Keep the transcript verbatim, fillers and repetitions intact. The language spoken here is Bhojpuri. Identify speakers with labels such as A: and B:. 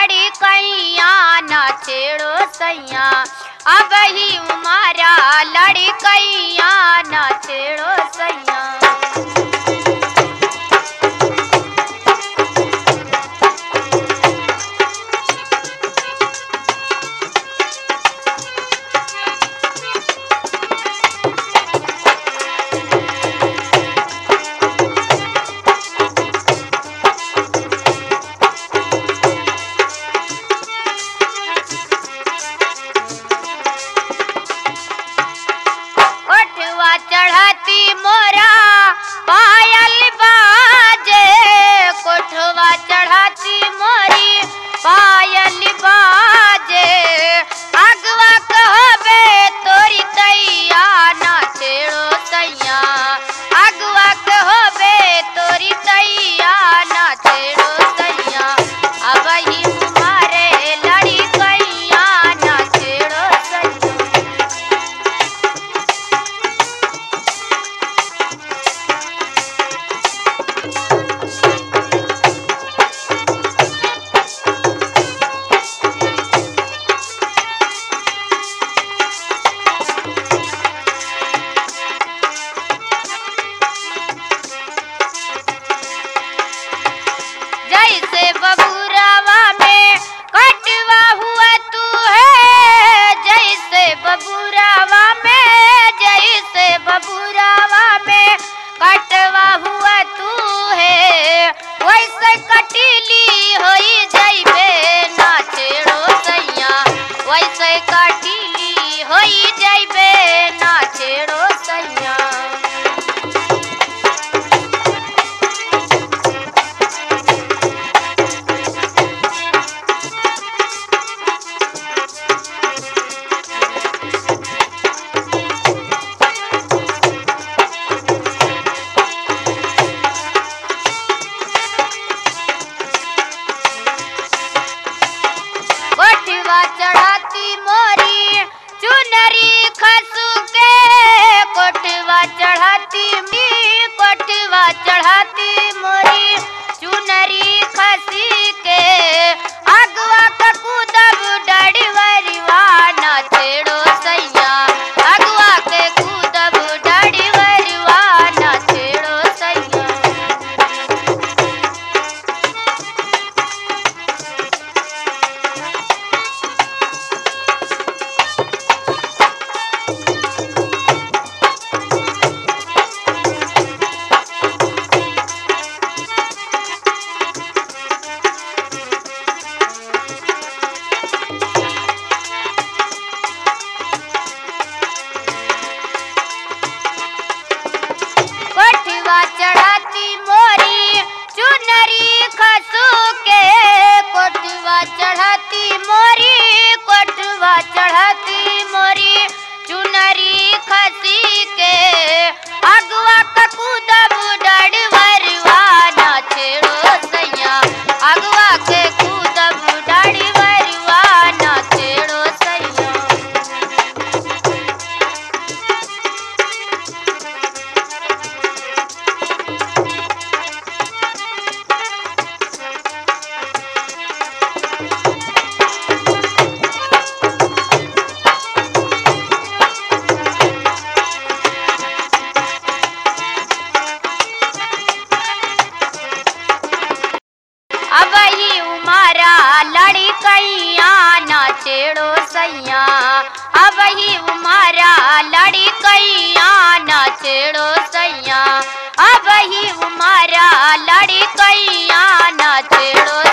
A: लड़ी कैया न छेड़ो सैया। अब ही उमारा लड़ी कैया न छेड़ो सैया। चढ़ती मोरा पायल बाजे, कोठवा चढ़ती मोरी पायल बाजे। अगवा कहबे तोरी तैया ना छेड़ो सैया। अगवा कहबे तोरी तैया ना छेड़ो सैया। अब ही तुम्हारे लड़ी कैया ना छेड़ो सैया। जैसे बबूरावा में कटवा हुआ तू है, जैसे बबूरावा में, जैसे बबूरावा में कटवा हुआ तू है। वैसे कटीली होई जैबे ना छेड़ो सैया। वैसे कटीली होई जैबे ना छेड़ो सैया। कोठवा चढ़ाती मोरी चुनरी खसू के, कोठवा चढ़ाती मी, कोठवा चढ़ाती मोरी चुनरी खसी के। अगवा कूदब डड़वरिवा ना छेड़ो सैया। अगवा के कूदब डड़वरिवा ना छेड़ो सैया। कोठवा चढ़ाती मोरी चुनरी खसू के, कोठवा चढ़ाती मोरी, कोठवा चढ़ाती मोरी चुनरी खसी के। अगवा कूदब डड़वरवा ना छेड़ो सैया। अगवा के कूदब डड़वरवा ना छेड़ो सैया। अब ही उमारा लड़ी कैया ना छेड़ो सैया। अब ही उमारा लड़ी कैया ना छेड़ो सैया। अब ही उमारा लड़ी कैया ना छेड़ो